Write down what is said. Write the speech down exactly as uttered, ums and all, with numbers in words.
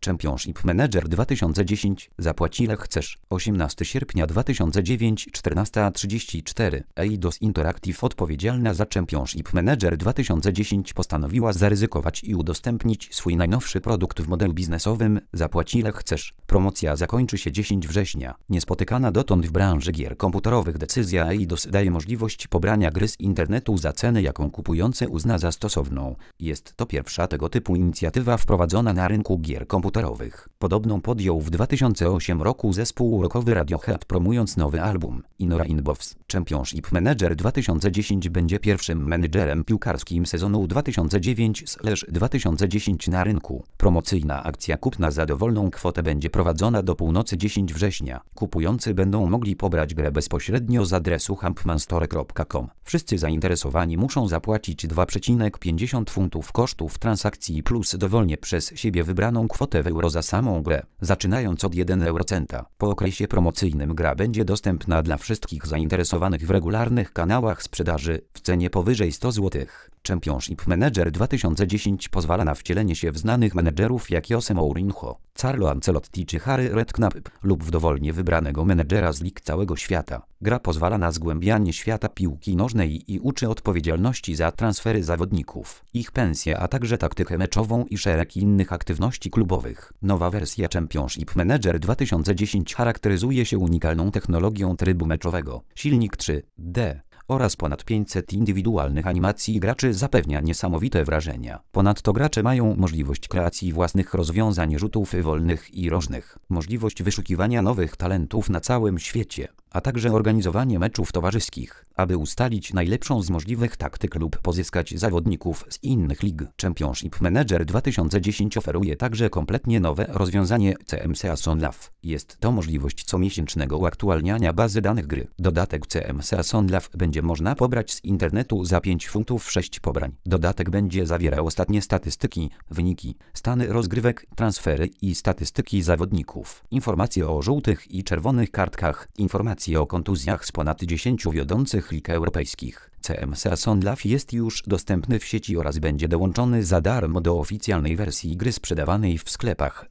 Championship Manager dwa tysiące dziesięć. Zapłać ile chcesz. osiemnastego sierpnia dwa tysiące dziewięć, czternasta trzydzieści cztery. Eidos Interactive, odpowiedzialna za Championship Manager dwa tysiące dziesięć, postanowiła zaryzykować i udostępnić swój najnowszy produkt w modelu biznesowym. Zapłać ile chcesz. Promocja zakończy się dziesiątego września. Niespotykana dotąd w branży gier komputerowych decyzja Eidos daje możliwość pobrania gry z internetu za cenę, jaką kupujący uzna za stosowną. Jest to pierwsza tego typu inicjatywa wprowadzona na rynku gier komputerowych. Podobną podjął w dwa tysiące ósmym roku zespół rockowy Radiohead, promując nowy album Inora Inbox. Championship Manager dwa tysiące dziesięć będzie pierwszym menedżerem piłkarskim sezonu dwa tysiące dziewięć dwa tysiące dziesięć na rynku. Promocyjna akcja kupna za dowolną kwotę będzie prowadzona do północy dziesiątego września. Kupujący będą mogli pobrać grę bezpośrednio z adresu hampmanstore kropka com. Wszyscy zainteresowani muszą zapłacić dwa przecinek pięćdziesiąt funtów kosztów transakcji plus dowolnie przez siebie wybraną kwotę w euro za samą grę, zaczynając od jednego eurocenta. Po okresie promocyjnym gra będzie dostępna dla wszystkich zainteresowanych w regularnych kanałach sprzedaży w cenie powyżej sto złotych. Championship Manager dwa tysiące dziesięć pozwala na wcielenie się w znanych menedżerów jak Jose Mourinho, Carlo Ancelotti czy Harry Redknapp lub w dowolnie wybranego menedżera z lig całego świata. Gra pozwala na zgłębianie świata piłki nożnej i uczy odpowiedzialności za transfery zawodników, ich pensje, a także taktykę meczową i szereg innych aktywności klubowych. Nowa wersja Championship Manager dwa tysiące dziesięć charakteryzuje się unikalną technologią trybu meczowego. Silnik trzy D oraz ponad pięćset indywidualnych animacji graczy zapewnia niesamowite wrażenia. Ponadto gracze mają możliwość kreacji własnych rozwiązań rzutów wolnych i rożnych, możliwość wyszukiwania nowych talentów na całym świecie, a także organizowanie meczów towarzyskich, aby ustalić najlepszą z możliwych taktyk lub pozyskać zawodników z innych lig. Championship Manager dwa tysiące dziesięć oferuje także kompletnie nowe rozwiązanie C M Season Live. Jest to możliwość comiesięcznego uaktualniania bazy danych gry. Dodatek C M Season Live będzie można pobrać z internetu za pięć funtów sześć pobrań. Dodatek będzie zawierał ostatnie statystyki, wyniki, stany rozgrywek, transfery i statystyki zawodników, informacje o żółtych i czerwonych kartkach, informacje o kontuzjach z ponad dziesięciu wiodących lig europejskich. C M Season Live jest już dostępny w sieci oraz będzie dołączony za darmo do oficjalnej wersji gry sprzedawanej w sklepach